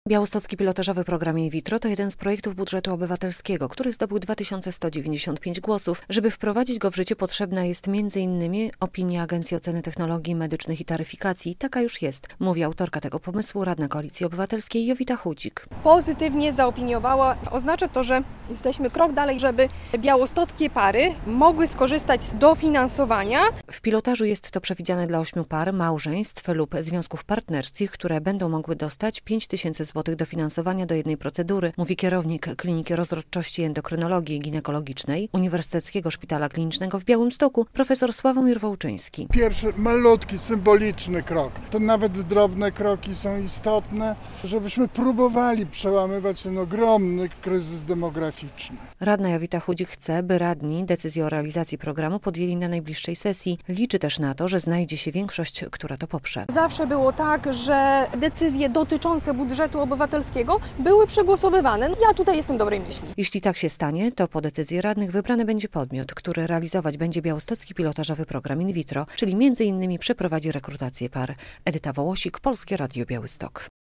Białostocki pilotażowy program in vitro to jeden z projektów budżetu obywatelskiego, który zdobył 2195 głosów. Żeby wprowadzić go w życie, potrzebna jest m.in. opinia Agencji Oceny Technologii Medycznych i Taryfikacji. Taka już jest, mówi autorka tego pomysłu, radna Koalicji Obywatelskiej Jowita Chudzik. Pozytywnie zaopiniowała. Oznacza to, że jesteśmy krok dalej, żeby białostockie pary mogły skorzystać z dofinansowania. W pilotażu jest to przewidziane dla 8 par, małżeństw lub związków partnerskich, które będą mogły dostać 5000 zł dofinansowania do jednej procedury, mówi kierownik Kliniki Rozrodczości i Endokrynologii Ginekologicznej Uniwersyteckiego Szpitala Klinicznego w Białymstoku, profesor Sławomir Wołczyński. Pierwszy malutki, symboliczny krok. To nawet drobne kroki są istotne, żebyśmy próbowali przełamywać ten ogromny kryzys demograficzny. Radna Jowita Chudzik chce, by radni decyzję o realizacji programu podjęli na najbliższej sesji. Liczy też na to, że znajdzie się większość, która to poprze. Zawsze było tak, że decyzje dotyczące budżetu obywatelskiego były przegłosowywane. Ja tutaj jestem dobrej myśli. Jeśli tak się stanie, to po decyzji radnych wybrany będzie podmiot, który realizować będzie białostocki pilotażowy program in vitro, czyli m.in. przeprowadzi rekrutację par. Edyta Wołosik, Polskie Radio Białystok.